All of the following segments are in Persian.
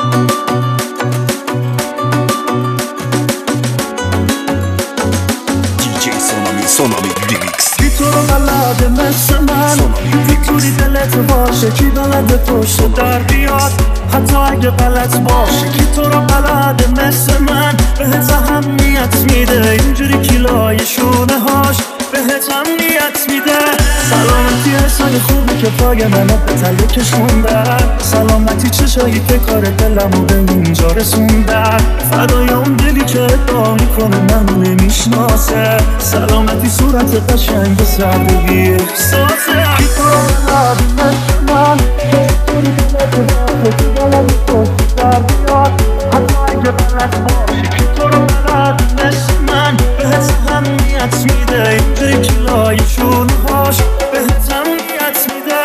سونامی ریمیکس. بی تو رو بلده مثل من، میتونی دلت باشه کی بلده پشت در بیاد حتی اگه غلط باشه. کی تو رو بلده مثل من، بهت اهمیت میده اینجوری کیلای شونه هاش بهت امنیت میده. سلامتی حسای خوبی که پای منو به تله کشوندن، سلامتی چشایی که کار دلمو به اینجا رسوندن، فدای اون دلی که ادعا میکنه منو نمیشناسه، سلامتی صورت قشنگ سردگی احساسه. بی تو رو بلد مثل من، توری دلت باشه کی بلد پشت در بیاد حتی اگه غلط باشه. کی تو رو بلد مثل من، بهت اهمیت میده اینجوری کیلای شونهاش بهت امنیت میده.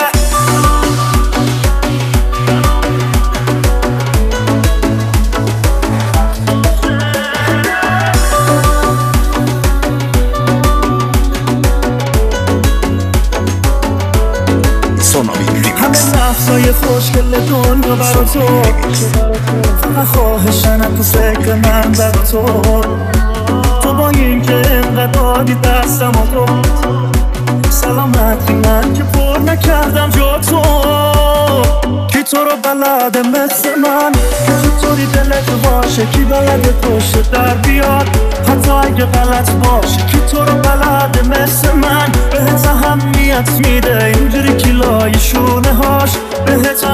همه نفسای خوشگل دنیا برا تو، فقط خواهشن تو فکر من برا تو با این که انقدر دادی دستم و تو سلامتی من که پر نکردم جا تو. کی تو رو بلده مثل من، که چطوری دلت باشه کی بلده پشت در بیاد حتی اگه غلط باشه. کی تو رو بلده مثل من، بهت اهمیت میده اینجوری کیلای شونه هاش بهت